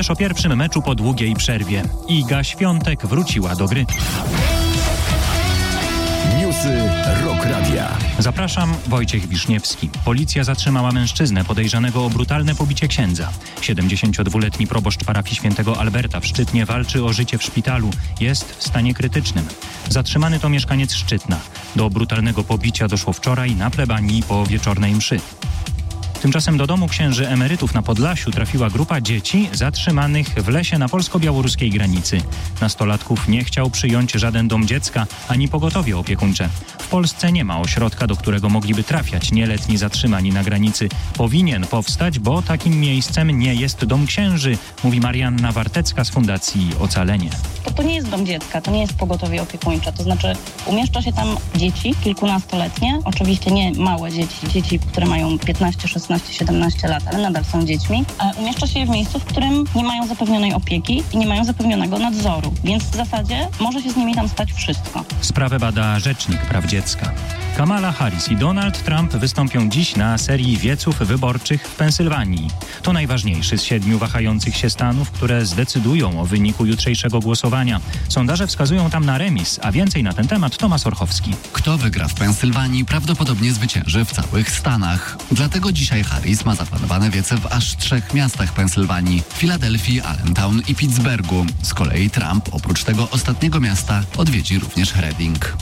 też o pierwszym meczu po długiej przerwie. Iga Świątek wróciła do gry. Newsy Rock Radia. Zapraszam, Wojciech Wiszniewski. Policja zatrzymała mężczyznę podejrzanego o brutalne pobicie księdza. 72-letni proboszcz parafii świętego Alberta w Szczytnie walczy o życie w szpitalu. Jest w stanie krytycznym. Zatrzymany to mieszkaniec Szczytna. Do brutalnego pobicia doszło wczoraj na plebanii po wieczornej mszy. Tymczasem do domu księży emerytów na Podlasiu trafiła grupa dzieci zatrzymanych w lesie na polsko-białoruskiej granicy. Nastolatków nie chciał przyjąć żaden dom dziecka ani pogotowie opiekuńcze. W Polsce nie ma ośrodka, do którego mogliby trafiać nieletni zatrzymani na granicy. Powinien powstać, bo takim miejscem nie jest dom księży, mówi Marianna Wartecka z Fundacji Ocalenie. To nie jest dom dziecka, to nie jest pogotowie opiekuńcze, to znaczy umieszcza się tam dzieci kilkunastoletnie, oczywiście nie małe dzieci, które mają 15, 16, 17 lat, ale nadal są dziećmi. Umieszcza się je w miejscu, w którym nie mają zapewnionej opieki i nie mają zapewnionego nadzoru, więc w zasadzie może się z nimi tam stać wszystko. Sprawę bada Rzecznik Praw Dziecka. Kamala Harris i Donald Trump wystąpią dziś na serii wieców wyborczych w Pensylwanii. To najważniejszy z 7 wahających się stanów, które zdecydują o wyniku jutrzejszego głosowania. Sondaże wskazują tam na remis, a więcej na ten temat Tomasz Orchowski. Kto wygra w Pensylwanii, prawdopodobnie zwycięży w całych Stanach. Dlatego dzisiaj Harris ma zaplanowane wiece w aż 3 miastach Pensylwanii: Filadelfii, Allentown i Pittsburghu. Z kolei Trump oprócz tego ostatniego miasta odwiedzi również Reading.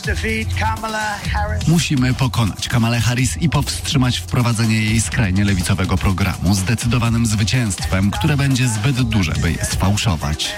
Musimy pokonać Kamalę Harris i powstrzymać wprowadzenie jej skrajnie lewicowego programu zdecydowanym zwycięstwem, które będzie zbyt duże, by je sfałszować.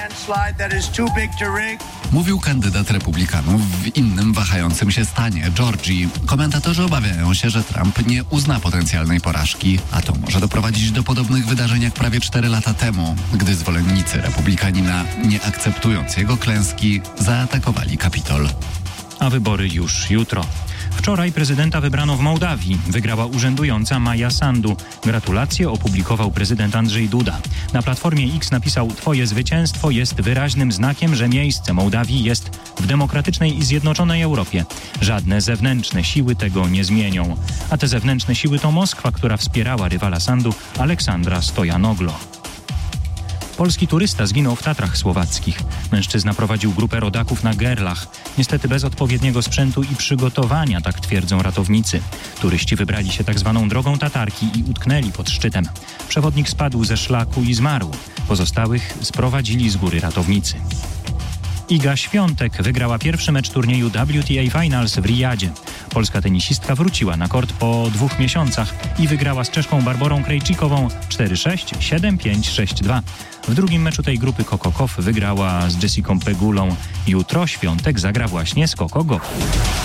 Mówił kandydat republikanów w innym wahającym się stanie, Georgii. Komentatorzy obawiają się, że Trump nie uzna potencjalnej porażki, a to może doprowadzić do podobnych wydarzeń jak prawie 4 lata temu, gdy zwolennicy republikanina, nie akceptując jego klęski, zaatakowali Kapitol. A wybory już jutro. Wczoraj prezydenta wybrano w Mołdawii. Wygrała urzędująca Maja Sandu. Gratulacje opublikował prezydent Andrzej Duda. Na Platformie X napisał: Twoje zwycięstwo jest wyraźnym znakiem, że miejsce Mołdawii jest w demokratycznej i zjednoczonej Europie. Żadne zewnętrzne siły tego nie zmienią. A te zewnętrzne siły to Moskwa, która wspierała rywala Sandu, Aleksandra Stojanoglo. Polski turysta zginął w Tatrach Słowackich. Mężczyzna prowadził grupę rodaków na Gerlach. Niestety bez odpowiedniego sprzętu i przygotowania, tak twierdzą ratownicy. Turyści wybrali się tak zwaną drogą tatarki i utknęli pod szczytem. Przewodnik spadł ze szlaku i zmarł. Pozostałych sprowadzili z góry ratownicy. Iga Świątek wygrała pierwszy mecz turnieju WTA Finals w Riyadzie. Polska tenisistka wróciła na kort po 2 miesiącach i wygrała z Czeszką Barborą Krejcikową 4-6, 7-5, 6-2. W drugim meczu tej grupy Coco Gauff wygrała z Jessicą Pegulą. Jutro Świątek zagra właśnie z Coco Gauff.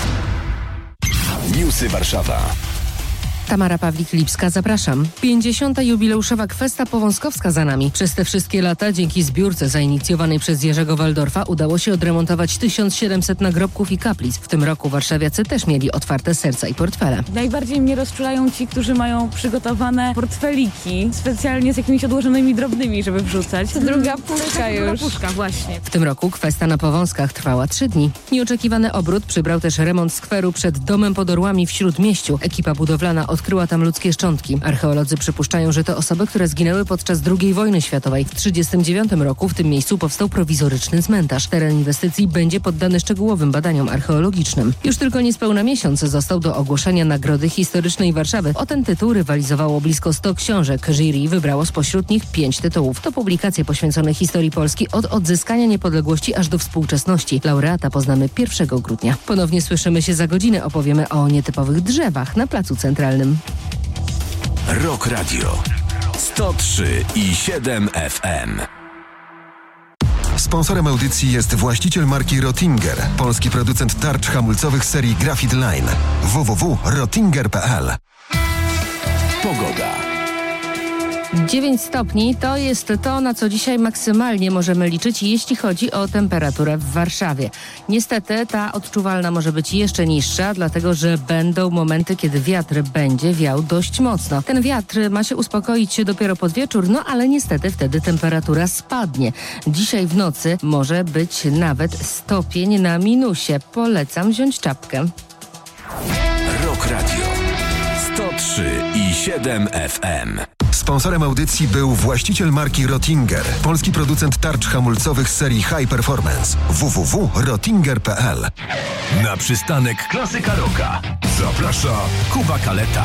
Newsy Warszawa. Tamara Pawlik-Lipska, zapraszam. 50. jubileuszowa Kwesta Powązkowska za nami. Przez te wszystkie lata dzięki zbiórce zainicjowanej przez Jerzego Waldorfa udało się odremontować 1700 nagrobków i kaplic. W tym roku warszawiacy też mieli otwarte serca i portfele. Najbardziej mnie rozczulają ci, którzy mają przygotowane portfeliki specjalnie z jakimiś odłożonymi drobnymi, żeby wrzucać. To druga puszka już. Druga puszka, właśnie. W tym roku Kwesta na Powązkach trwała 3 dni. Nieoczekiwany obrót przybrał też remont skweru przed Domem pod Orłami w Śródmieściu. Ekipa budowlana odkryła tam ludzkie szczątki. Archeolodzy przypuszczają, że to osoby, które zginęły podczas II wojny światowej. W 1939 roku w tym miejscu powstał prowizoryczny cmentarz. Teren inwestycji będzie poddany szczegółowym badaniom archeologicznym. Już tylko niespełna miesiąc został do ogłoszenia Nagrody Historycznej Warszawy. O ten tytuł rywalizowało blisko 100 książek. Jury wybrało spośród nich 5 tytułów. To publikacje poświęcone historii Polski od odzyskania niepodległości aż do współczesności. Laureata poznamy 1 grudnia. Ponownie słyszymy się za godzinę. Opowiemy o nietypowych drzewach na Placu Centralnym. Rock Radio 103,7 FM. Sponsorem audycji jest właściciel marki Rottinger, polski producent tarcz hamulcowych serii Graphite Line. www.rottinger.pl. Pogoda. 9 stopni to jest to, na co dzisiaj maksymalnie możemy liczyć, jeśli chodzi o temperaturę w Warszawie. Niestety ta odczuwalna może być jeszcze niższa, dlatego że będą momenty, kiedy wiatr będzie wiał dość mocno. Ten wiatr ma się uspokoić dopiero pod wieczór, no ale niestety wtedy temperatura spadnie. Dzisiaj w nocy może być nawet stopień na minusie. Polecam wziąć czapkę. Rock Radio 103,7 FM. Sponsorem audycji był właściciel marki Rottinger, polski producent tarcz hamulcowych z serii High Performance. www.rottinger.pl. Na przystanek Klasyka Rocka zaprasza Kuba Kaleta.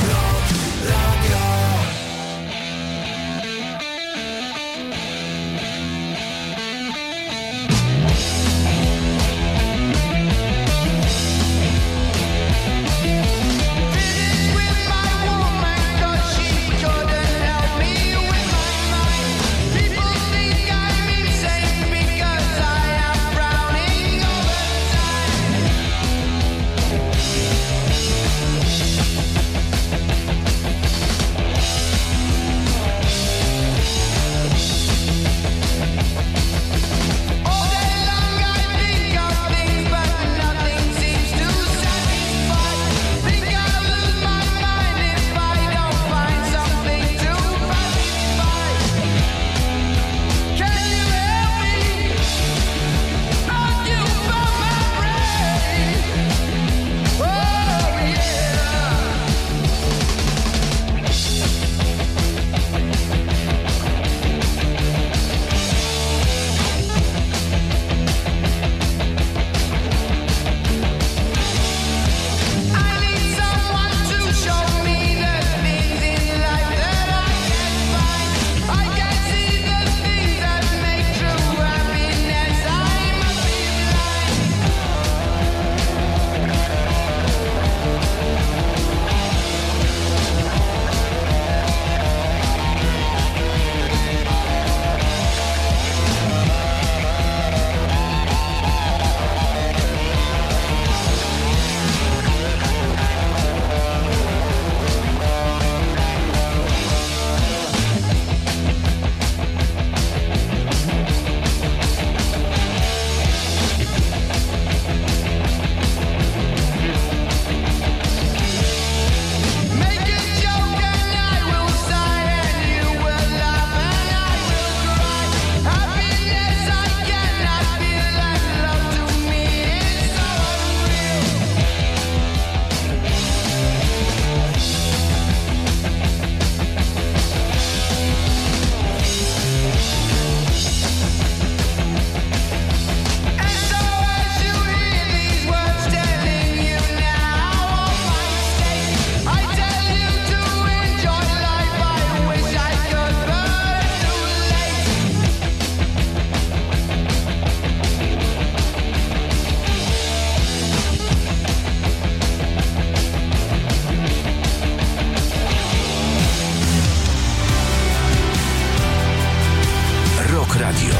Radio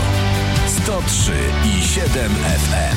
103,7 FM.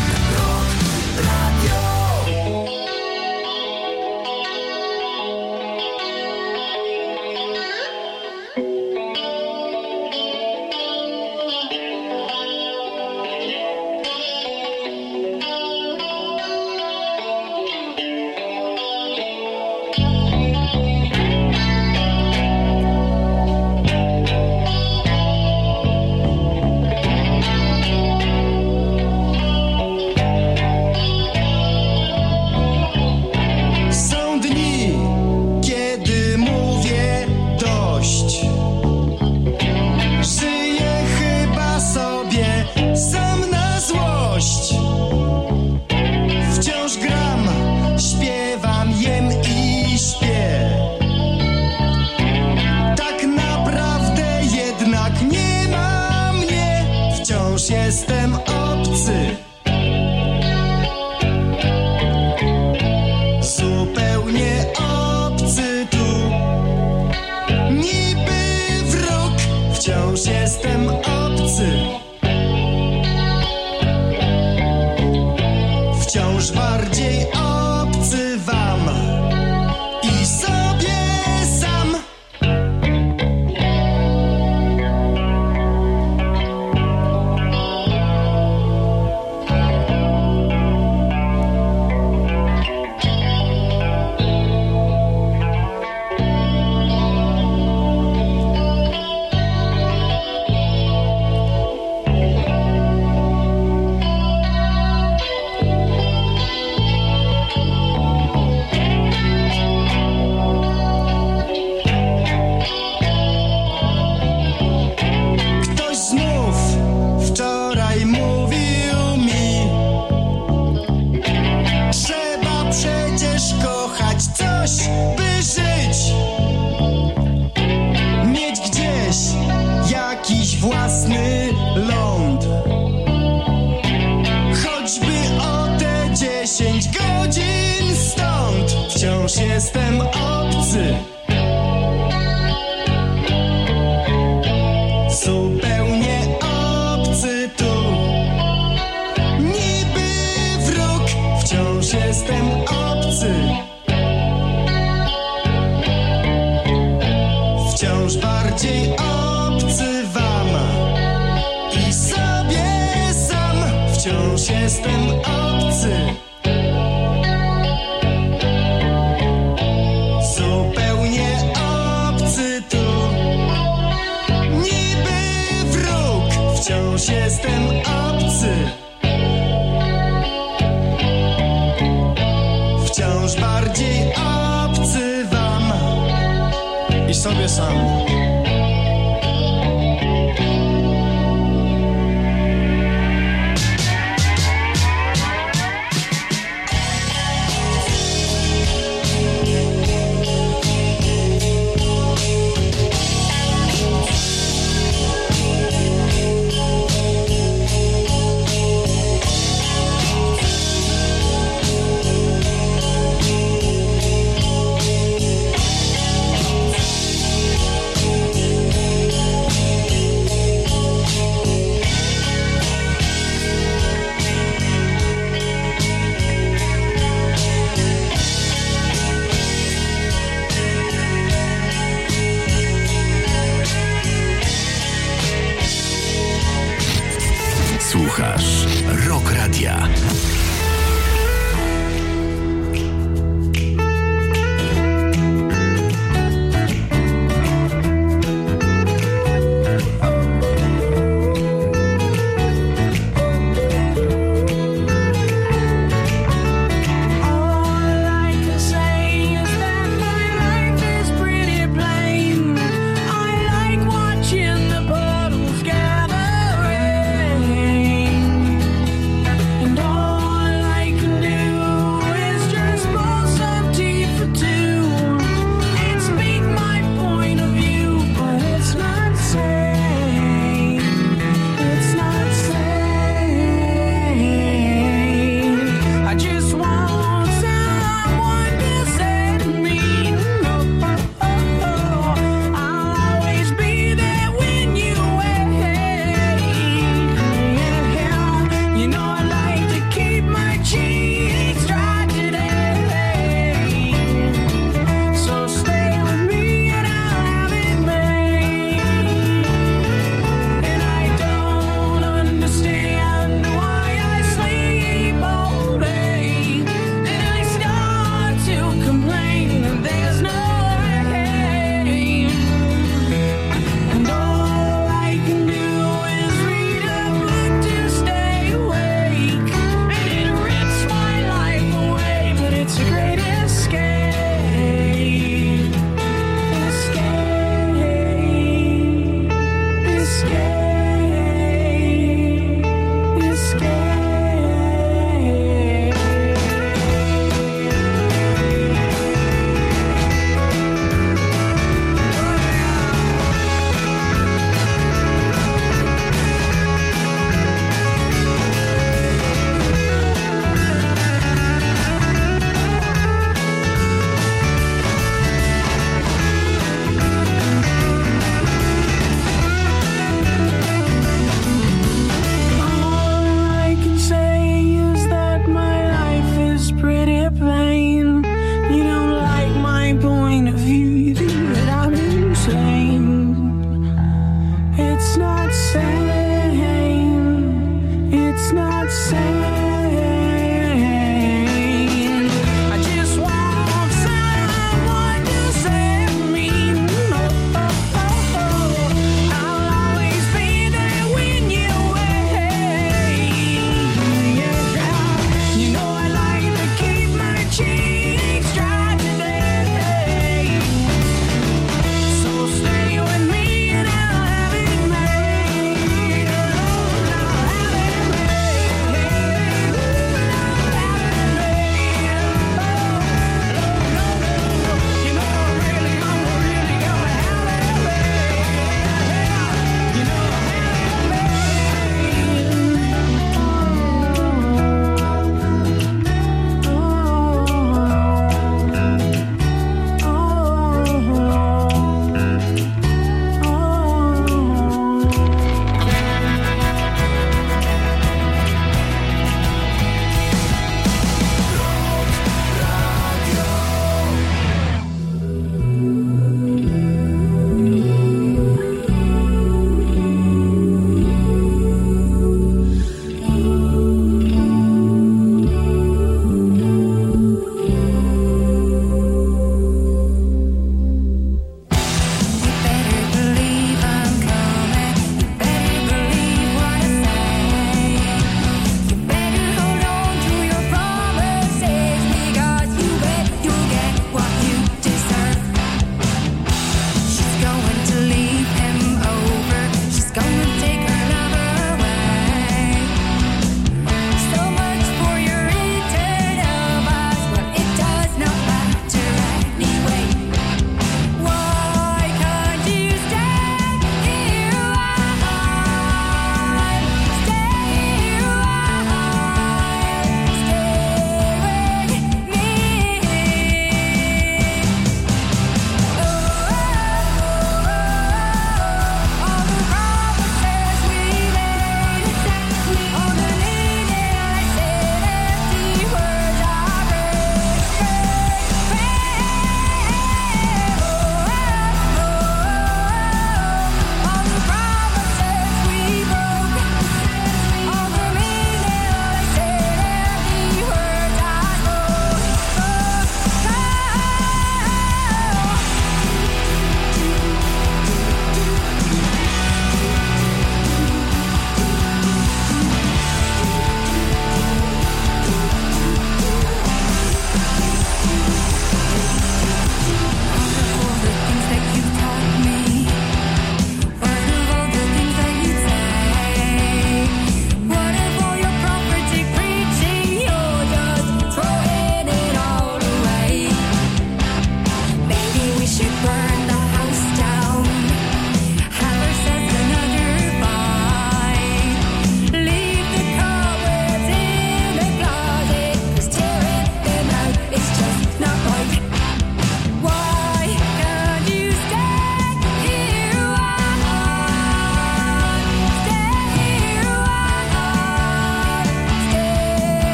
Jestem obcy, zupełnie obcy tu, niby wróg, wciąż jestem obcy, wciąż bardziej obcy wam i sobie sam. własny ląd. Choćby o te 10 godzin stąd, wciąż jestem obcy. Zupełnie obcy tu. Niby wróg, wciąż jestem obcy. Wciąż bardziej obcy wam i sobie sam. Wciąż jestem obcy. Zupełnie obcy tu. Niby wróg, wciąż jestem obcy. Wciąż bardziej obcy wam i sobie sam. Słuchasz Rock Radia. And all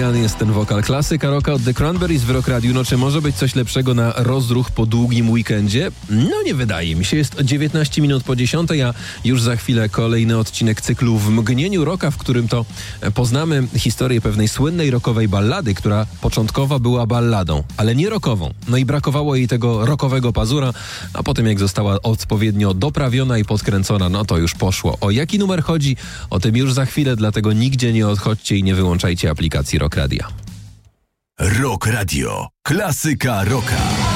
Marian jest ten wokal. Klasyka rocka od The Cranberries w Rock Radio. No czy może być coś lepszego na rozruch po długim weekendzie? No nie wydaje mi się. Jest 19 minut po 10, a już za chwilę kolejny odcinek cyklu W mgnieniu rocka, w którym to poznamy historię pewnej słynnej rockowej ballady, która początkowo była balladą, ale nie rockową. No i brakowało jej tego rockowego pazura, a potem jak została odpowiednio doprawiona i podkręcona, no to już poszło. O jaki numer chodzi? O tym już za chwilę, dlatego nigdzie nie odchodźcie i nie wyłączajcie aplikacji Rock Radia. Rock Radio. Klasyka rocka.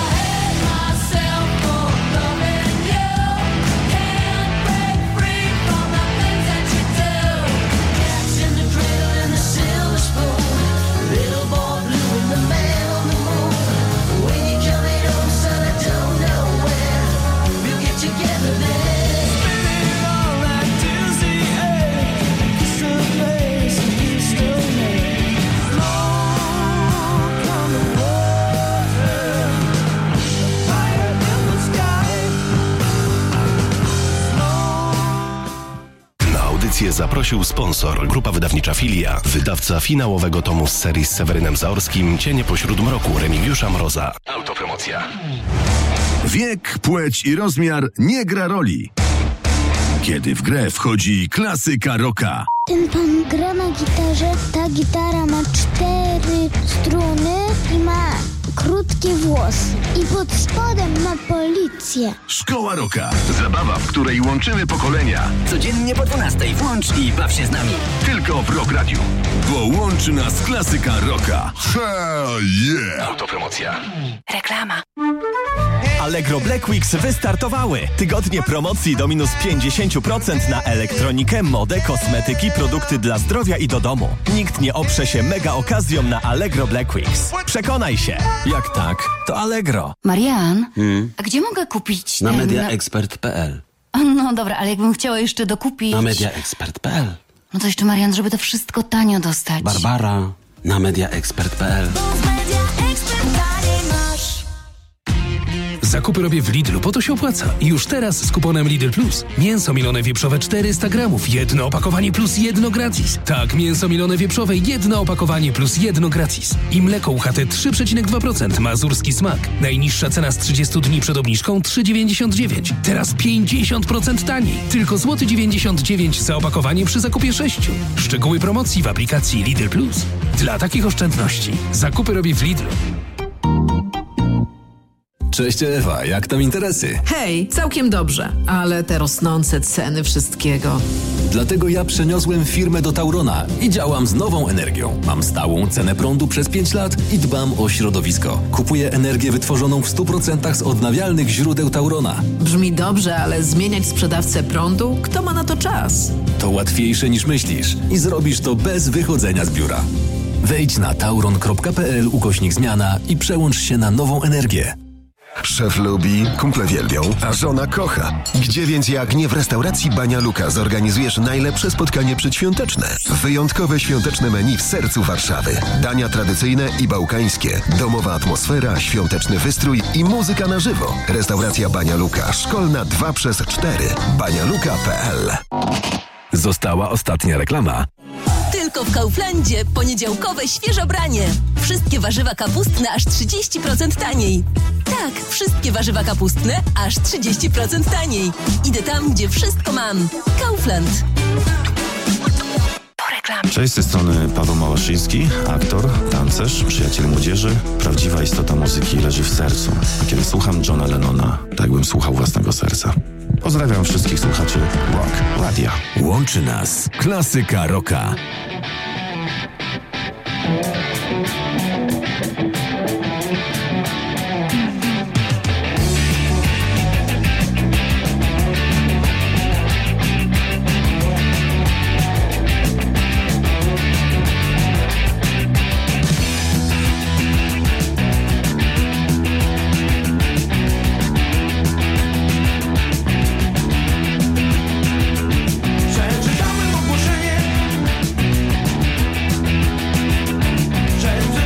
Zaprosił sponsor, grupa wydawnicza Filia, wydawca finałowego tomu z serii z Sewerynem Zaorskim, Cienie pośród mroku Remigiusza Mroza. Autopromocja. Wiek, płeć i rozmiar nie gra roli, kiedy w grę wchodzi klasyka rocka. Ten pan gra na gitarze, ta gitara ma 4 struny i ma krótkie włosy. I pod spodem ma policję. Szkoła rocka. Zabawa, w której łączymy pokolenia. Codziennie po 12 włącz i baw się z nami. Tylko w Rock Radiu. Bo łączy nas klasyka rocka. Hell yeah! Autopromocja. Reklama. Allegro Black Weeks wystartowały. Tygodnie promocji do minus 50% na elektronikę, modę, kosmetyki, produkty dla zdrowia i do domu. Nikt nie oprze się mega okazją na Allegro Black Weeks. Przekonaj się. Jak tak, to Allegro. Marian, a gdzie mogę kupić Na mediaexpert.pl. No dobra, ale jakbym chciała jeszcze dokupić... Na mediaexpert.pl. No to jeszcze, Marian, żeby to wszystko tanio dostać. Barbara, na mediaexpert.pl. Zakupy robię w Lidlu, po to się opłaca. Już teraz z kuponem Lidl Plus. Mięso milone wieprzowe 400 gramów, jedno opakowanie plus jedno gratis. Tak, mięso milone wieprzowe, jedno opakowanie plus jedno gratis. I mleko UHT 3,2%, mazurski smak. Najniższa cena z 30 dni przed obniżką 3,99. Teraz 50% taniej. Tylko złoty 99 za opakowanie przy zakupie 6. Szczegóły promocji w aplikacji Lidl Plus. Dla takich oszczędności zakupy robię w Lidlu. Cześć Ewa, jak tam interesy? Hej, całkiem dobrze, ale te rosnące ceny wszystkiego. Dlatego ja przeniosłem firmę do Taurona i działam z nową energią. Mam stałą cenę prądu przez 5 lat i dbam o środowisko. Kupuję energię wytworzoną w 100% z odnawialnych źródeł Taurona. Brzmi dobrze, ale zmieniać sprzedawcę prądu? Kto ma na to czas? To łatwiejsze niż myślisz i zrobisz to bez wychodzenia z biura. Wejdź na tauron.pl/zmiana i przełącz się na nową energię. Szef lubi, kumple wielbią, a żona kocha. Gdzie więc jak nie w restauracji Bania Luka zorganizujesz najlepsze spotkanie przedświąteczne? Wyjątkowe świąteczne menu w sercu Warszawy. Dania tradycyjne i bałkańskie. Domowa atmosfera, świąteczny wystrój i muzyka na żywo. Restauracja Bania Luka. Szkolna 2/4. banialuka.pl. Została ostatnia reklama. Tylko w Kauflandzie poniedziałkowe świeże branie. Wszystkie warzywa kapustne aż 30% taniej. Tak, wszystkie warzywa kapustne aż 30% taniej. Idę tam, gdzie wszystko mam. Kaufland. Po reklamie. Cześć, z tej strony Paweł Małaszyński, aktor, tancerz, przyjaciel młodzieży. Prawdziwa istota muzyki leży w sercu. A kiedy słucham Johna Lennona, tak jakbym słuchał własnego serca. Pozdrawiam wszystkich słuchaczy Rock Radia. Łączy nas klasyka rocka. Przeczytałem ogłoszenie, że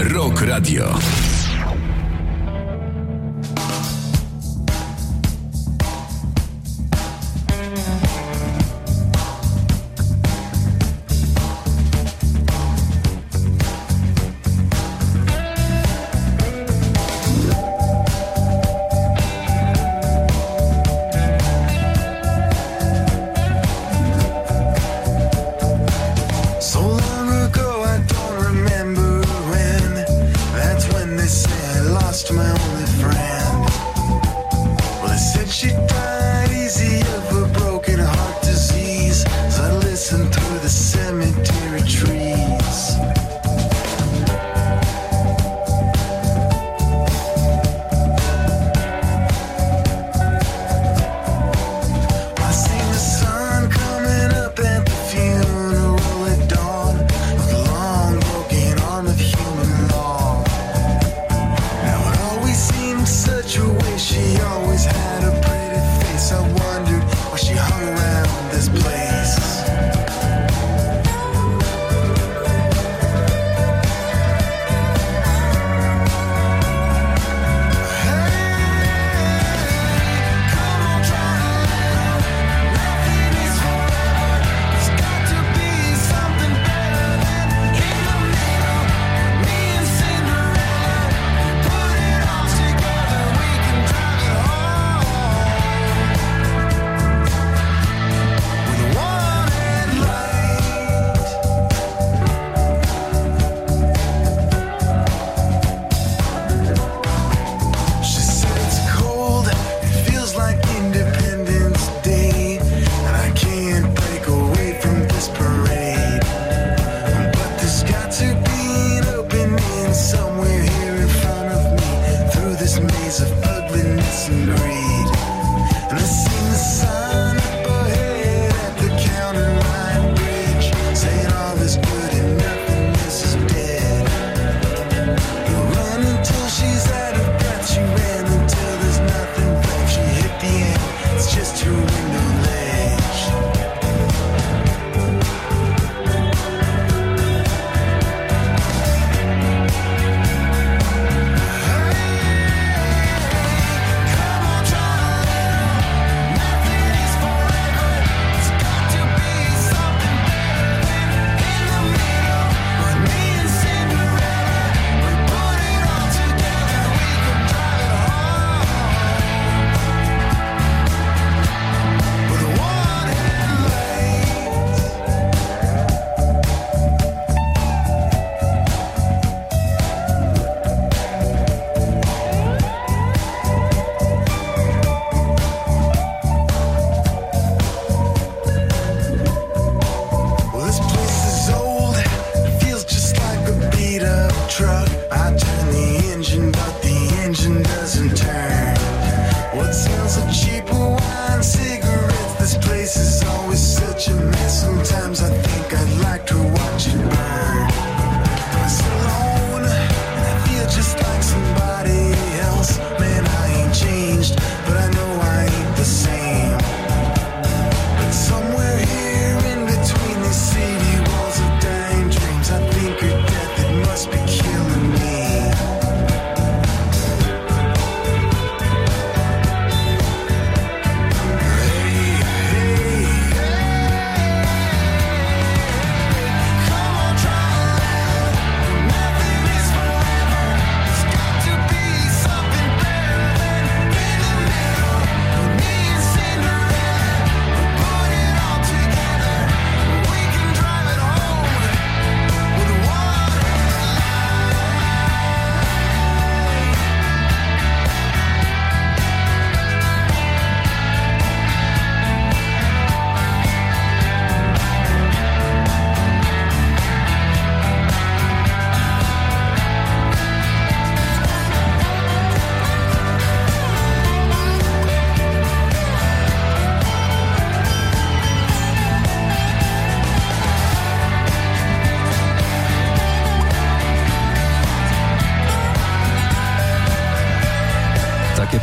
Rock Radio.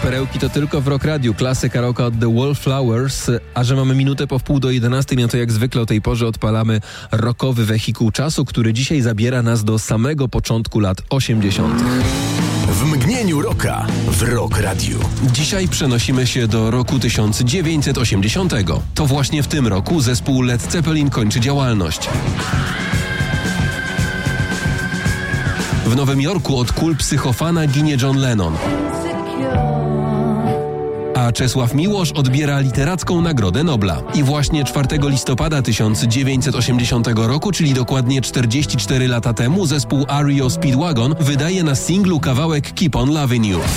perełki to tylko w Rock Radiu. Klasyka rocka od The Wallflowers. A że mamy minutę po 10:30, no to jak zwykle o tej porze odpalamy rockowy wehikuł czasu, który dzisiaj zabiera nas do samego początku lat 80. W mgnieniu rocka w Rock Radiu. Dzisiaj przenosimy się do roku 1980. To właśnie w tym roku zespół Led Zeppelin kończy działalność. W Nowym Jorku od kul psychofana ginie John Lennon. A Czesław Miłosz odbiera literacką Nagrodę Nobla. I właśnie 4 listopada 1980 roku, czyli dokładnie 44 lata temu, zespół R.E.O. Speedwagon wydaje na singlu kawałek Keep on Loving You.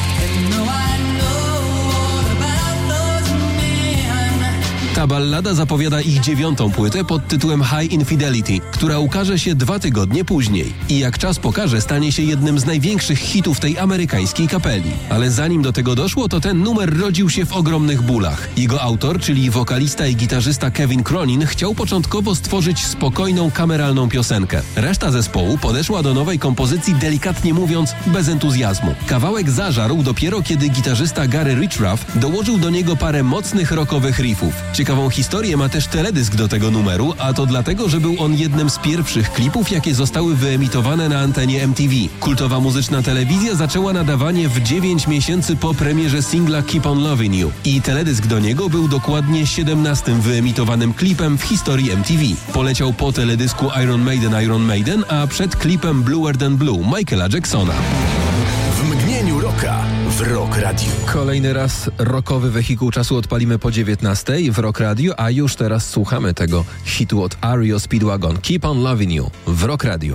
Ta ballada zapowiada ich 9. płytę pod tytułem High Infidelity, która ukaże się 2 tygodnie później. I jak czas pokaże, stanie się jednym z największych hitów tej amerykańskiej kapeli. Ale zanim do tego doszło, to ten numer rodził się w ogromnych bólach. Jego autor, czyli wokalista i gitarzysta Kevin Cronin, chciał początkowo stworzyć spokojną, kameralną piosenkę. Reszta zespołu podeszła do nowej kompozycji, delikatnie mówiąc, bez entuzjazmu. Kawałek zażarł dopiero, kiedy gitarzysta Gary Richrath dołożył do niego parę mocnych rockowych riffów. Ciekawą historię ma też teledysk do tego numeru, a to dlatego, że był on jednym z pierwszych klipów, jakie zostały wyemitowane na antenie MTV. Kultowa muzyczna telewizja zaczęła nadawanie w 9 miesięcy po premierze singla Keep on Loving You. I teledysk do niego był dokładnie 17. wyemitowanym klipem w historii MTV. Poleciał po teledysku Iron Maiden, a przed klipem Bluer Than Blue Michaela Jacksona. W mgnieniu rocka w Rock Radiu. Kolejny raz rockowy wehikuł czasu odpalimy po 19 w Rock Radiu, a już teraz słuchamy tego hitu od R.E.O. Speedwagon. Keep on Loving You w Rock Radiu.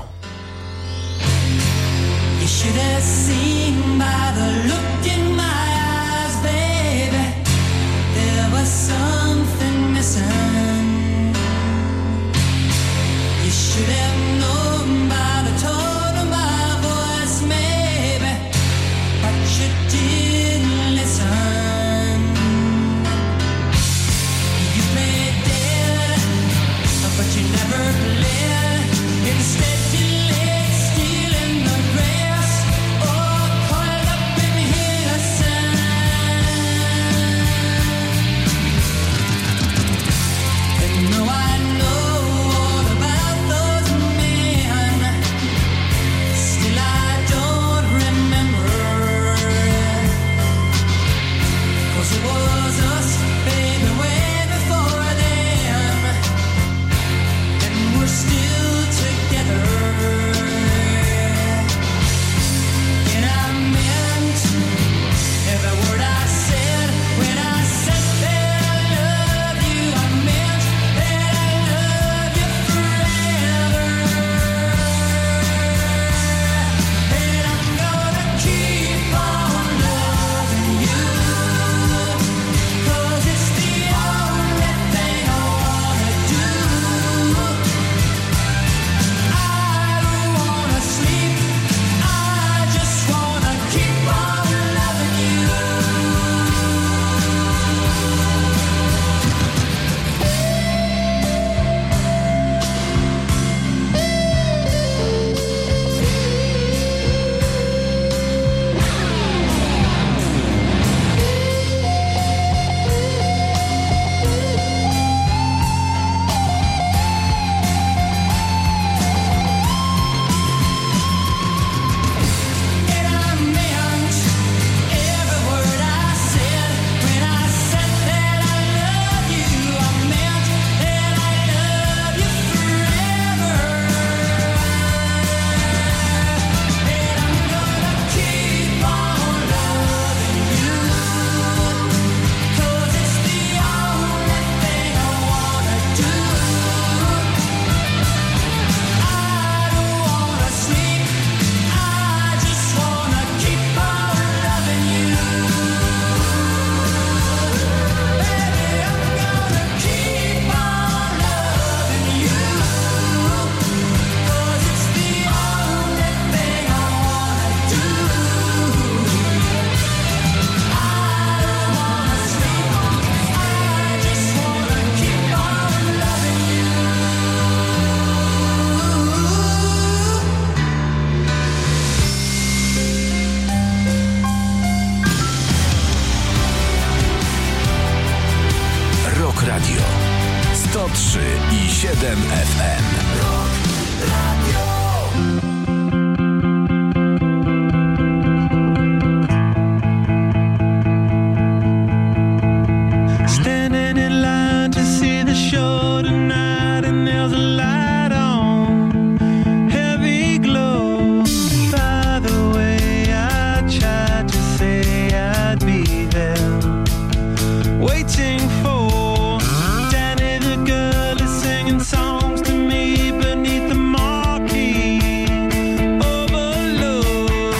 Instead you lay still in the grass, or coiled up in here. FM. Standing in line to see the show tonight, and there's a light on, heavy glow. By the way, I tried to say I'd be there, waiting for Danny the girl is singing songs to me beneath the marquee. Overload.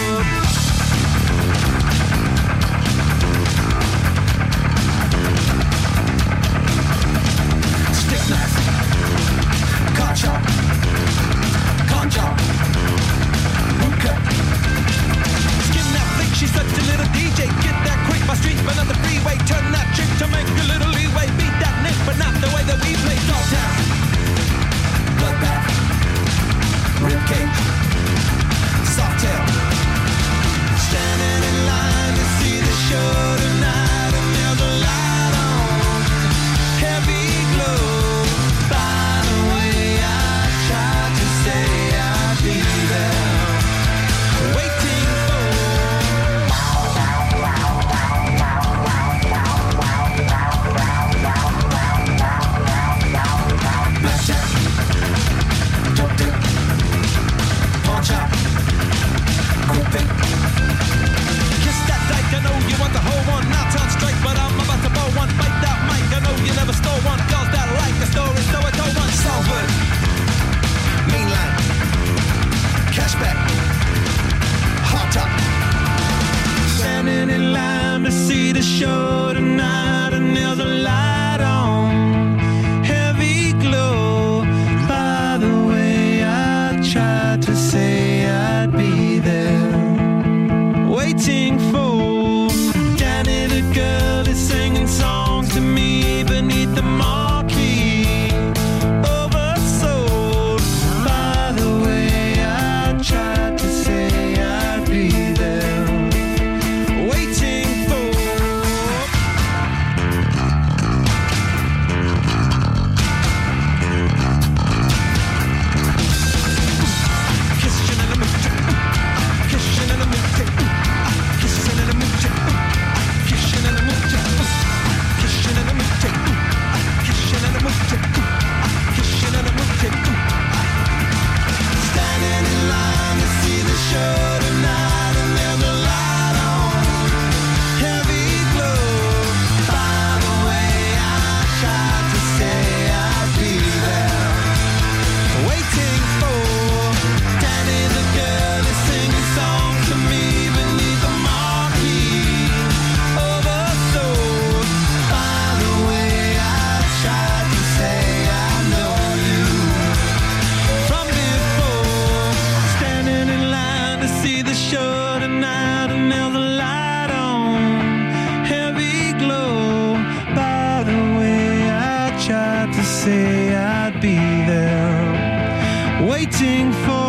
Stick knife, cut chop, con chop, hookah. Skin that flick, she's such a little DJ. Get that quick, my streets burn on the freeway. Turn that trick to make a little leeway. Beat that nick, but not the way that we play. Dogtown, bloodbath, ribcage, softail. Standing in line to see the show tonight, and there's a light on, heavy glow. By the way, I tried to say I'd be there, waiting for. Blackjack, dope dip, pawn chop, grouping. Kiss that dyke, I know you want the whole one. Not on strike, but I'm about to blow one. Bite that mic, I know you never stole one. Girls that like a story, so I told one. Salford, Mainline, Cashback, Hot Top. Standing in line to see the show tonight, and there's a light on, heavy glow. By the way, I tried to say I'd be there, waiting for Danny the girl is singing songs to me beneath the marquee. Oversold. By the way, I tried to say I'd be there, waiting for. Kissing in the mood, kissing in the mood, kissing in the mood, kissing in the mood, kissing in the mood, kissing in the mood, kissing in the mood. Standing in line to see the show tonight, and there's a light on, heavy glow. By the way, I tried to say I'd be there, waiting for Danny the girl is singing songs to me beneath the marquee. Oversold. By the way, I tried to say I know you from before. Standing in line to see the show tonight, and there's a light on, heavy glow. By the way, I tried to say I'd be there, waiting for.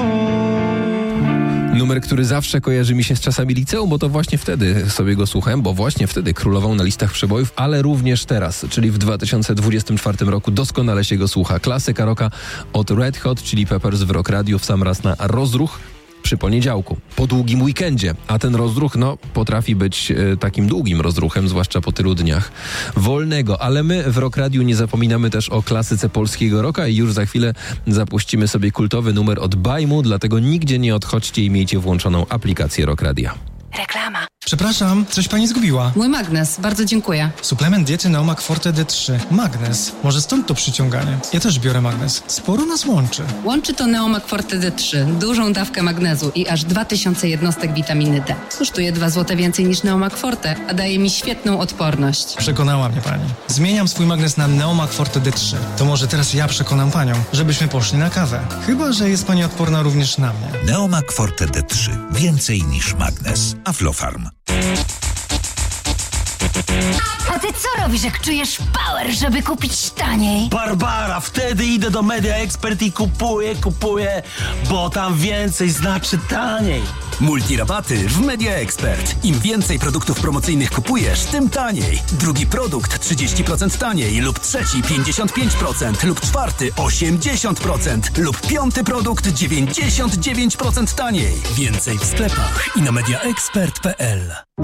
Numer, który zawsze kojarzy mi się z czasami liceum, bo to właśnie wtedy sobie go słuchałem, bo właśnie wtedy królował na listach przebojów, ale również teraz, czyli w 2024 roku doskonale się go słucha. Klasyka rocka od Red Hot Chili Peppers w Rock Radio w sam raz na rozruch przy poniedziałku, po długim weekendzie, a ten rozruch, potrafi być takim długim rozruchem, zwłaszcza po tylu dniach wolnego, ale my w Rock Radiu nie zapominamy też o klasyce polskiego rocka i już za chwilę zapuścimy sobie kultowy numer od Bajmu, dlatego nigdzie nie odchodźcie i miejcie włączoną aplikację Rock Radia. Reklama. Przepraszam, coś pani zgubiła. Mój magnes, bardzo dziękuję. Suplement diety Neomak Forte D3. Magnes. Może stąd to przyciąganie. Ja też biorę magnes. Sporo nas łączy. Łączy to Neomak Forte D3, dużą dawkę magnezu i aż 2000 jednostek witaminy D. Kosztuje 2 zł więcej niż Neomak Forte, a daje mi świetną odporność. Przekonała mnie pani. Zmieniam swój magnes na Neomak Forte D3. To może teraz ja przekonam panią, żebyśmy poszli na kawę. Chyba że jest pani odporna również na mnie. Neomak Forte D3. Więcej niż magnes. Aflofarm. A ty co robisz, jak czujesz power, żeby kupić taniej? Barbara, wtedy idę do Media Expert i kupuję, bo tam więcej znaczy taniej. Multirabaty w Media Expert. Im więcej produktów promocyjnych kupujesz, tym taniej. Drugi produkt 30% taniej lub trzeci 55% lub czwarty 80% lub piąty produkt 99% taniej. Więcej w sklepach i na mediaexpert.pl.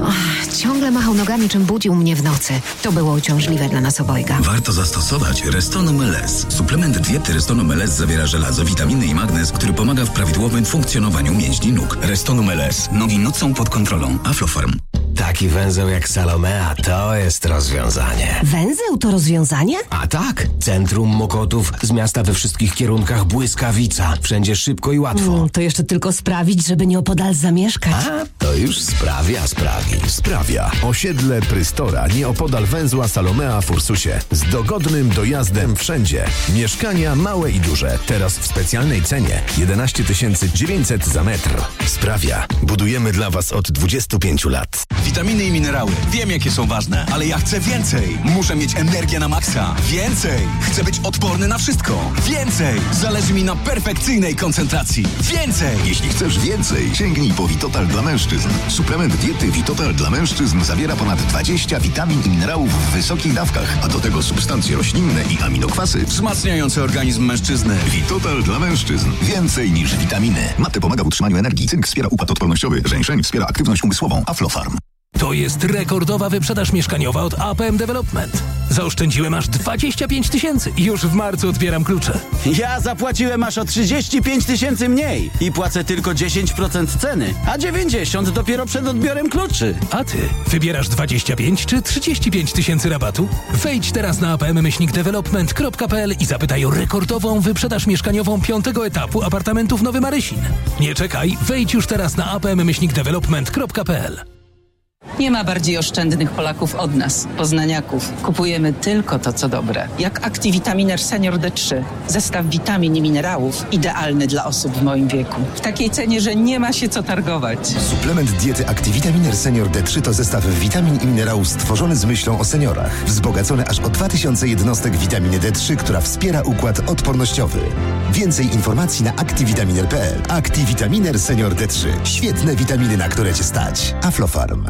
Ciągle machał nogami, czym budził mnie w nocy. To było uciążliwe dla nas obojga. Warto zastosować Restonum LS. Suplement diety Restonum LS zawiera żelazo, witaminy i magnez, który pomaga w prawidłowym funkcjonowaniu mięśni nóg. Restonum LS. Nogi nucą pod kontrolą. Aflofarm. Taki węzeł jak Salomea to jest rozwiązanie. Węzeł to rozwiązanie? A tak, centrum Mokotów, z miasta we wszystkich kierunkach błyskawica. Wszędzie szybko i łatwo. To jeszcze tylko sprawić, żeby nieopodal zamieszkać. A, to już sprawi. Sprawia. Osiedle Prystora nieopodal węzła Salomea w Ursusie. Z dogodnym dojazdem wszędzie. Mieszkania małe i duże. Teraz w specjalnej cenie. 11 900 za metr. Sprawia. Budujemy dla Was od 25 lat. Witaminy i minerały. Wiem, jakie są ważne, ale ja chcę więcej. Muszę mieć energię na maksa. Więcej. Chcę być odporny na wszystko. Więcej. Zależy mi na perfekcyjnej koncentracji. Więcej. Jeśli chcesz więcej, sięgnij po Vitotal dla mężczyzn. Suplement diety Vitotal dla mężczyzn zawiera ponad 20 witamin i minerałów w wysokich dawkach, a do tego substancje roślinne i aminokwasy wzmacniające organizm mężczyzny. Vitotal dla mężczyzn. Więcej niż witaminy. Mate pomaga w utrzymaniu energii. Cynk wspiera układ odpornościowy. Żeńszeń wspiera aktywność umysłową. Aflofarm. To jest rekordowa wyprzedaż mieszkaniowa od APM Development. Zaoszczędziłem aż 25 000 i już w marcu odbieram klucze. Ja zapłaciłem aż o 35 000 mniej i płacę tylko 10% ceny, a 90 dopiero przed odbiorem kluczy. A ty wybierasz 25 czy 35 000 rabatu? Wejdź teraz na apm-development.pl i zapytaj o rekordową wyprzedaż mieszkaniową 5. etapu apartamentów Nowy Marysin. Nie czekaj, wejdź już teraz na apm-development.pl. Nie ma bardziej oszczędnych Polaków od nas, poznaniaków. Kupujemy tylko to, co dobre. Jak Activitaminer Senior D3. Zestaw witamin i minerałów idealny dla osób w moim wieku. W takiej cenie, że nie ma się co targować. Suplement diety Activitaminer Senior D3 to zestaw witamin i minerałów stworzony z myślą o seniorach. Wzbogacony aż o 2000 jednostek witaminy D3, która wspiera układ odpornościowy. Więcej informacji na activitaminer.pl. Activitaminer Senior D3. Świetne witaminy, na które Cię stać. Aflofarm.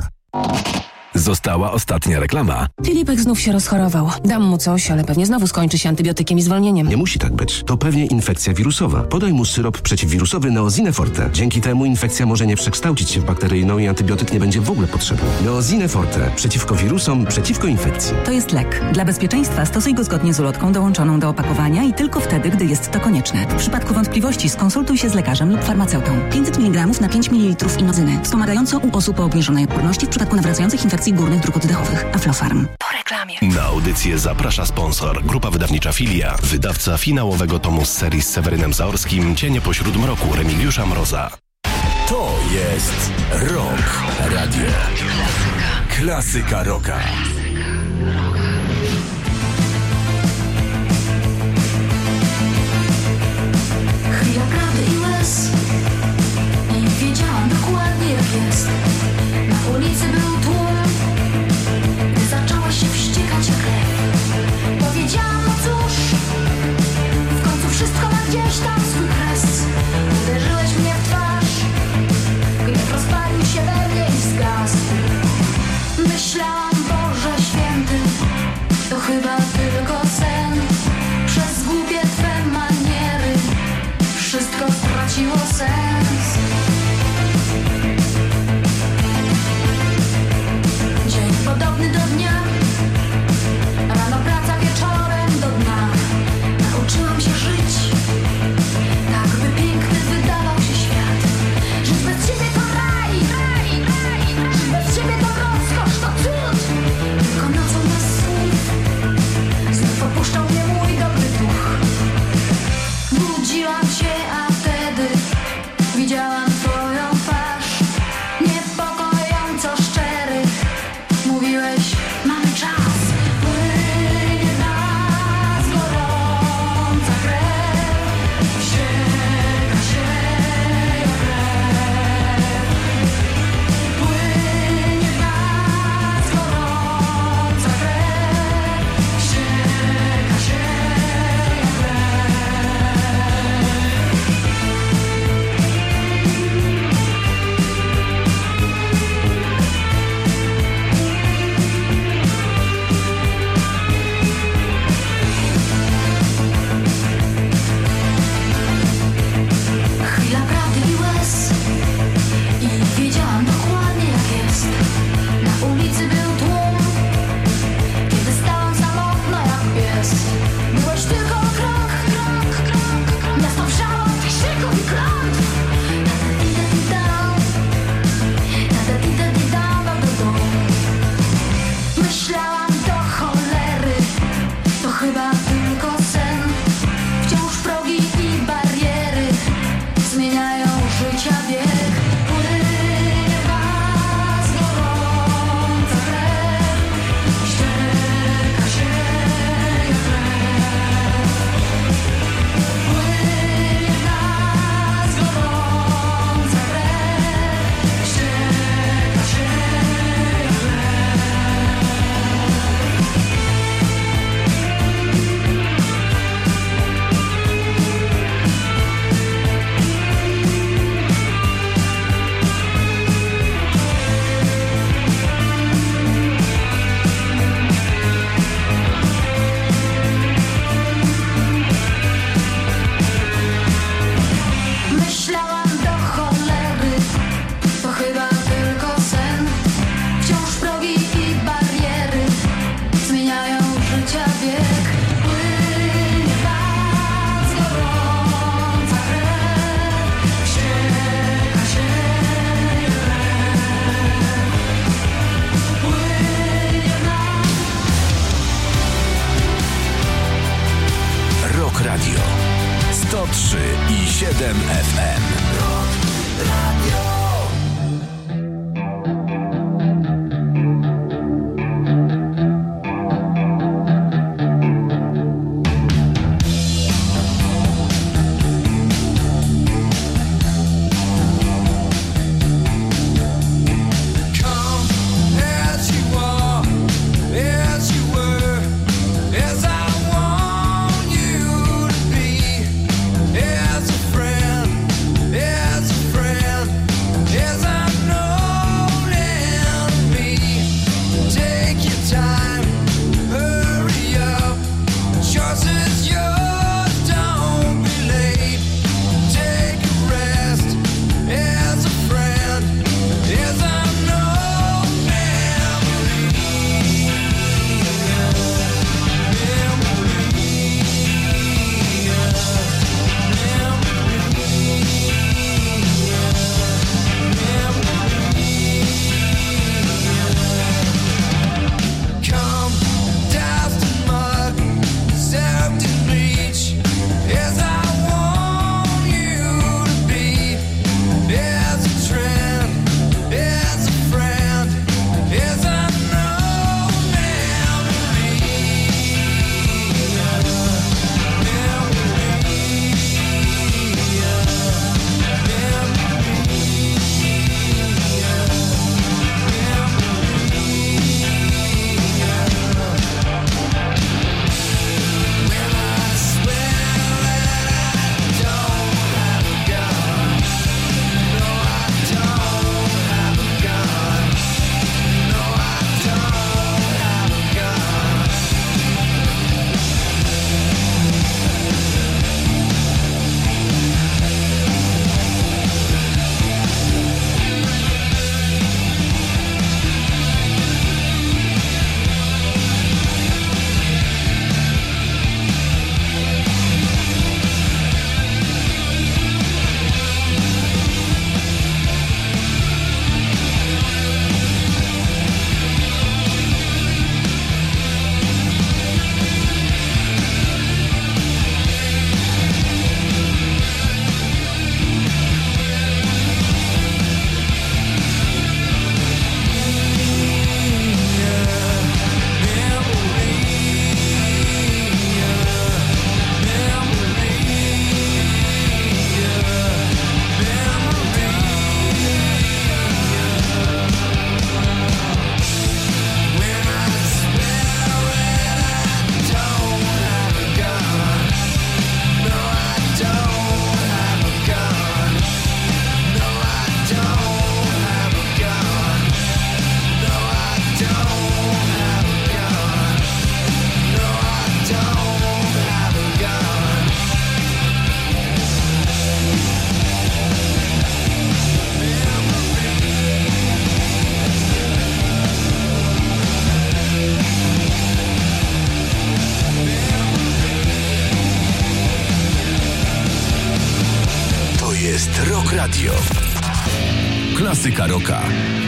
Została ostatnia reklama. Filipek znów się rozchorował. Dam mu coś, ale pewnie znowu skończy się antybiotykiem i zwolnieniem. Nie musi tak być. To pewnie infekcja wirusowa. Podaj mu syrop przeciwwirusowy Neozine Forte. Dzięki temu infekcja może nie przekształcić się w bakteryjną i antybiotyk nie będzie w ogóle potrzebny. Neozine Forte. Przeciwko wirusom, przeciwko infekcji. To jest lek. Dla bezpieczeństwa stosuj go zgodnie z ulotką dołączoną do opakowania i tylko wtedy, gdy jest to konieczne. W przypadku wątpliwości skonsultuj się z lekarzem lub farmaceutą. 500 mg na 5 ml inozyny. Wspomagająco u osób o obniżonej odporności w przypadku nawracających infekcji górnych dróg oddechowych. Aflofarm. Po reklamie. Na audycję zaprasza sponsor. Grupa wydawnicza Filia. Wydawca finałowego tomu z serii z Sewerynem Zaorskim. Cienie pośród mroku Remigiusza Mroza. To jest Rock Radio. Klasyka rocka. Chwila prawdy i łez. Nie wiedziałam dokładnie jak jest. Na ulicy był tłum, gdy zaczęła się wściekać krew. Powiedziałam, no cóż, w końcu wszystko ma gdzieś tam swój kres. Uderzyłeś mnie w twarz, gniew rozpalił się we mnie i zgasł. Myślałam, Boże święty, to chyba tylko sen. Przez głupie twe maniery wszystko straciło sens. RMFFM. Rock Radio. Klasyka rocka.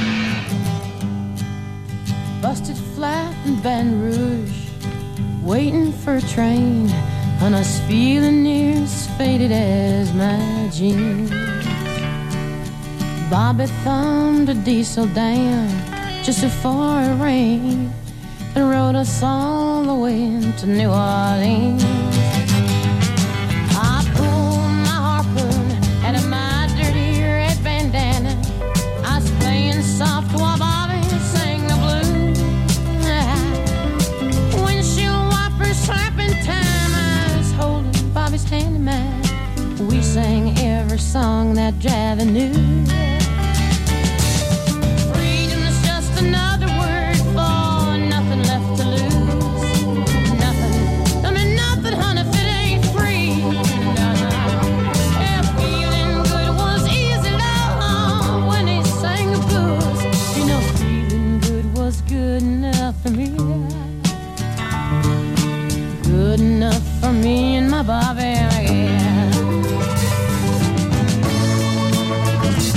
Busted flat in Baton Rouge, waiting for a train, and I was feeling near as faded as my jeans. Bobby thumbed a diesel down just before it rained and rode us all the way to New Orleans. I pulled my harpoon out of my dirty red bandana. I was playing soft while Bobby sang the blues. Windshield wipers slapping time, I was holding Bobby's hand in mine. We sang every song that Javi knew. Another word for nothing left to lose. Nothing, don't mean nothing, honey, if it ain't free. Yeah, feeling good was easy, love, when he sang the blues. You know, feeling good was good enough for me. Good enough for me and my Bobby, yeah.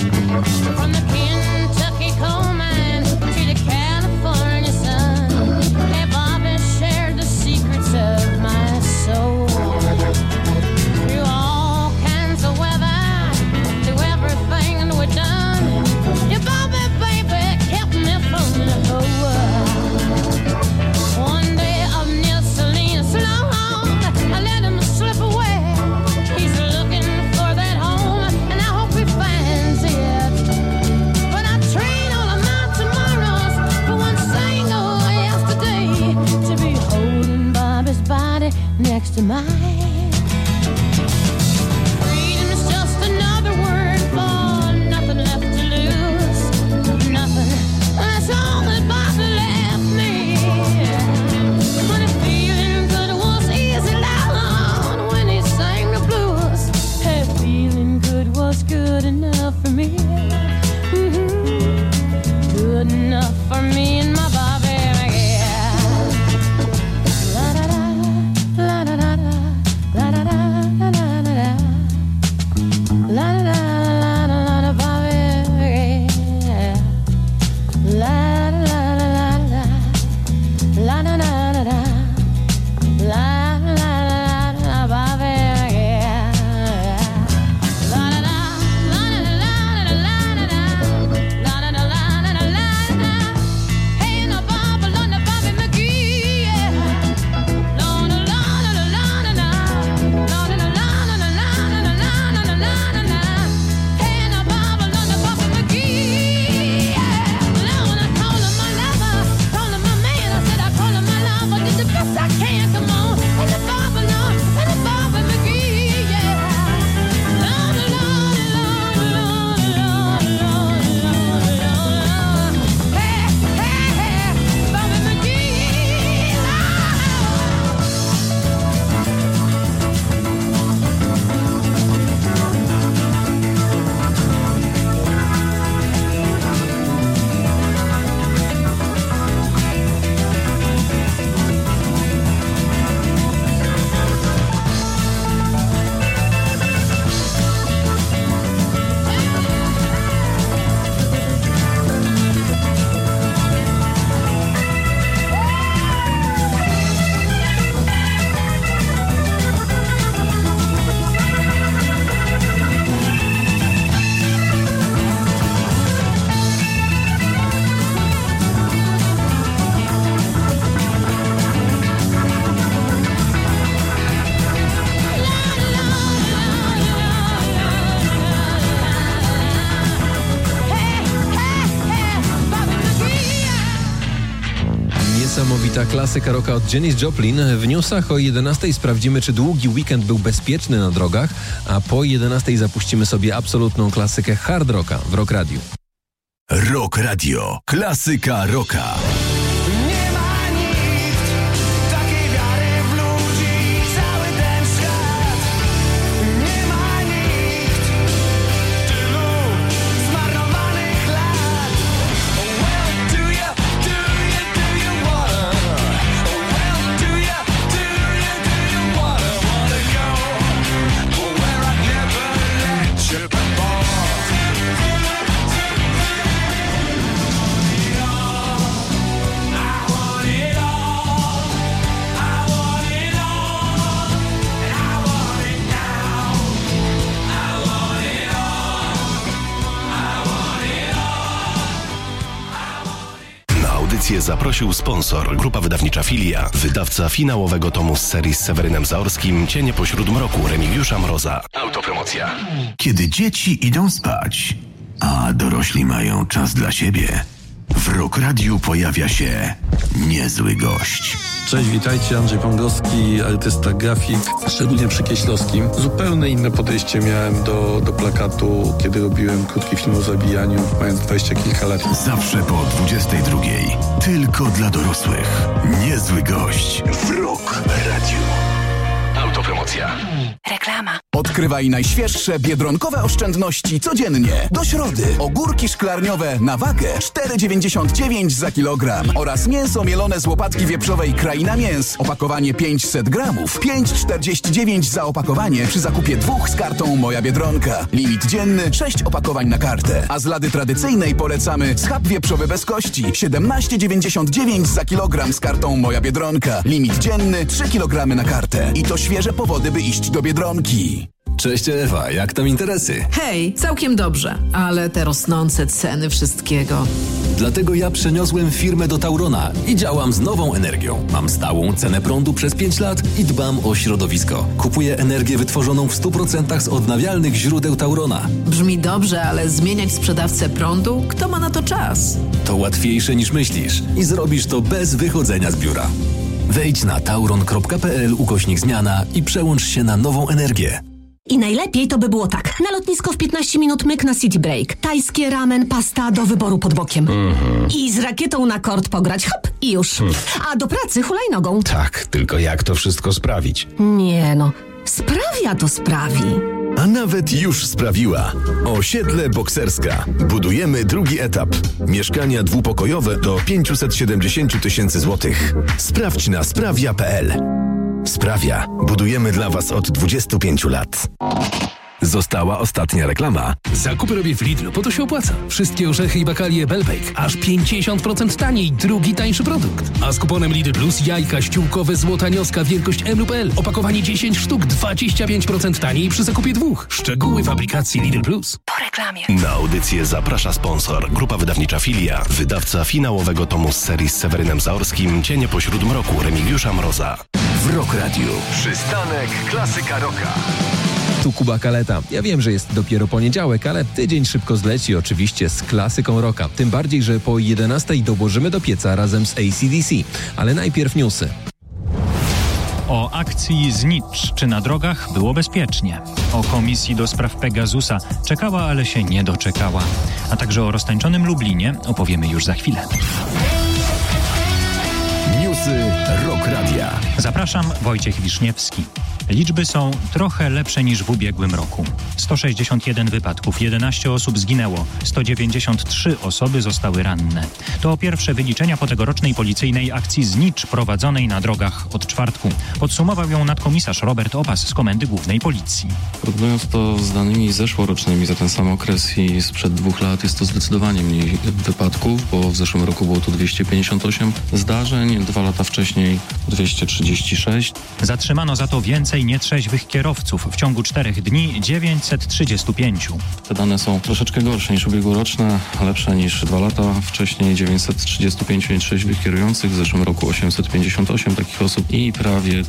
to mine. Freedom's just another word for nothing left to lose. Nothing. That's all that Bobby left me. When the feeling good was easy loud when he sang the blues. Hey, feeling good was good enough for me. Good enough for me and my Bobby. Niesamowita klasyka rocka od Janis Joplin. W newsach o 11 sprawdzimy, czy długi weekend był bezpieczny na drogach, a po 11 zapuścimy sobie absolutną klasykę hard rocka w Rock Radio. Rock Radio. Klasyka rocka. Zaprosił sponsor, grupa wydawnicza Filia, wydawca finałowego tomu z serii z Sewerynem Zaorskim, Cienie pośród mroku, Remigiusza Mroza. Autopromocja. Kiedy dzieci idą spać, a dorośli mają czas dla siebie, w Rock Radiu pojawia się niezły gość. Cześć, witajcie, Andrzej Pągowski, artysta grafik, szczególnie przy Kieślowskim. Zupełnie inne podejście miałem do plakatu, kiedy robiłem krótki film o zabijaniu, mając 20 kilka lat. Zawsze po 22. Tylko dla dorosłych. Niezły gość w Rock Radiu. Autopromocja. Reklama. Odkrywaj najświeższe biedronkowe oszczędności codziennie. Do środy ogórki szklarniowe na wagę 4,99 za kilogram oraz mięso mielone z łopatki wieprzowej Kraina Mięs. Opakowanie 500 gramów. 5,49 za opakowanie przy zakupie 2 z kartą Moja Biedronka. Limit dzienny 6 opakowań na kartę. A z lady tradycyjnej polecamy schab wieprzowy bez kości. 17,99 za kilogram z kartą Moja Biedronka. Limit dzienny 3 kg na kartę. I to świeże powody, by iść do Biedronki. Cześć Ewa, jak tam interesy? Hej, całkiem dobrze, ale te rosnące ceny wszystkiego. Dlatego ja przeniosłem firmę do Taurona i działam z nową energią. Mam stałą cenę prądu przez 5 lat i dbam o środowisko. Kupuję energię wytworzoną w 100% z odnawialnych źródeł Taurona. Brzmi dobrze, ale zmieniać sprzedawcę prądu? Kto ma na to czas? To łatwiejsze niż myślisz i zrobisz to bez wychodzenia z biura. Wejdź na tauron.pl/zmiana i przełącz się na nową energię. I najlepiej to by było tak. Na lotnisko w 15 minut myk na City Break. Tajskie ramen, pasta do wyboru pod bokiem. I z rakietą na kort pograć. Hop i już. A do pracy hulajnogą. Tak, tylko jak to wszystko sprawić? Nie no, sprawia to sprawi. A nawet już sprawiła. Osiedle Bokserska. Budujemy drugi etap. Mieszkania dwupokojowe do 570 000 złotych. Sprawdź na sprawia.pl. Sprawia. Budujemy dla Was od 25 lat. Została ostatnia reklama. Zakupy robię w Lidlu, bo to się opłaca. Wszystkie orzechy i bakalie Bellbake aż 50% taniej. Drugi tańszy produkt. A z kuponem Lidl Plus jajka ściółkowe złota nioska wielkość M lub L. Opakowanie 10 sztuk 25% taniej przy zakupie 2. Szczegóły w aplikacji Lidl Plus. Po reklamie. Na audycję zaprasza sponsor. Grupa wydawnicza Filia. Wydawca finałowego tomu z serii z Sewerynem Zaorskim. Cienie pośród mroku Remigiusza Mroza. W Rock Radio. Przystanek Klasyka Rocka. Tu Kuba Kaleta. Ja wiem, że jest dopiero poniedziałek, ale tydzień szybko zleci oczywiście z klasyką rocka. Tym bardziej, że po 11 dołożymy do pieca razem z AC/DC. Ale najpierw newsy. O akcji Znicz. Czy na drogach było bezpiecznie? O komisji do spraw Pegasusa czekała, ale się nie doczekała. A także o roztańczonym Lublinie opowiemy już za chwilę. Newsy Rock Radia. Zapraszam, Wojciech Wiszniewski. Liczby są trochę lepsze niż w ubiegłym roku. 161 wypadków, 11 osób zginęło, 193 osoby zostały ranne. To pierwsze wyliczenia po tegorocznej policyjnej akcji Znicz prowadzonej na drogach od czwartku. Podsumował ją nadkomisarz Robert Opas z Komendy Głównej Policji. Porównując to z danymi zeszłorocznymi za ten sam okres i sprzed 2 lat, jest to zdecydowanie mniej wypadków, bo w zeszłym roku było to 258 zdarzeń, 2 lata wcześniej 236. Zatrzymano za to więcej nietrzeźwych kierowców. W ciągu 4 dni 935. Te dane są troszeczkę gorsze niż ubiegłoroczne, lepsze niż 2 lata wcześniej. 935 nietrzeźwych kierujących, w zeszłym roku 858 takich osób i prawie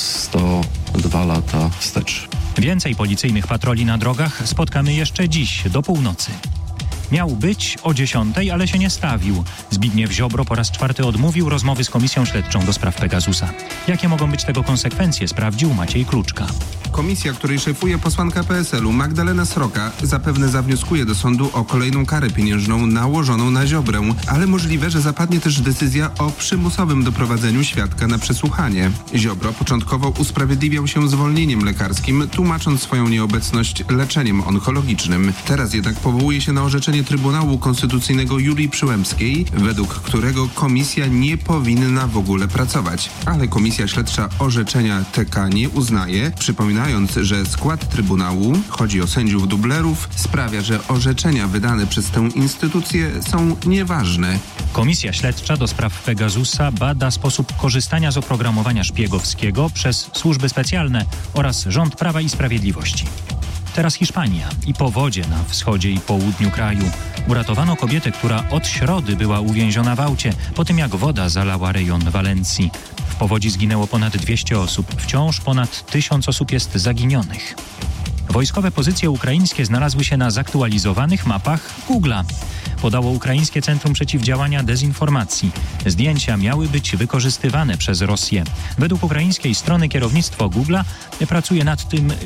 1102 lata wstecz. Więcej policyjnych patroli na drogach spotkamy jeszcze dziś do północy. Miał być o 10:00, ale się nie stawił. Zbigniew Ziobro po raz 4 odmówił rozmowy z Komisją Śledczą do spraw Pegasusa. Jakie mogą być tego konsekwencje, sprawdził Maciej Kluczka. Komisja, której szefuje posłanka PSL-u Magdalena Sroka, zapewne zawnioskuje do sądu o kolejną karę pieniężną nałożoną na Ziobrę, ale możliwe, że zapadnie też decyzja o przymusowym doprowadzeniu świadka na przesłuchanie. Ziobro początkowo usprawiedliwiał się zwolnieniem lekarskim, tłumacząc swoją nieobecność leczeniem onkologicznym. Teraz jednak powołuje się na orzeczenie Trybunału Konstytucyjnego Julii Przyłębskiej, według którego komisja nie powinna w ogóle pracować. Ale Komisja Śledcza orzeczenia TK nie uznaje, przypominając, że skład Trybunału, chodzi o sędziów dublerów, sprawia, że orzeczenia wydane przez tę instytucję są nieważne. Komisja Śledcza do spraw Pegasusa bada sposób korzystania z oprogramowania szpiegowskiego przez służby specjalne oraz rząd Prawa i Sprawiedliwości. Teraz Hiszpania i powodzie na wschodzie i południu kraju. Uratowano kobietę, która od środy była uwięziona w aucie po tym, jak woda zalała rejon Walencji. W powodzi zginęło ponad 200 osób. Wciąż ponad 1000 osób jest zaginionych. Wojskowe pozycje ukraińskie znalazły się na zaktualizowanych mapach Google'a. Podało Ukraińskie Centrum Przeciwdziałania Dezinformacji. Zdjęcia miały być wykorzystywane przez Rosję. Według ukraińskiej strony kierownictwo Google'a pracuje nad tym,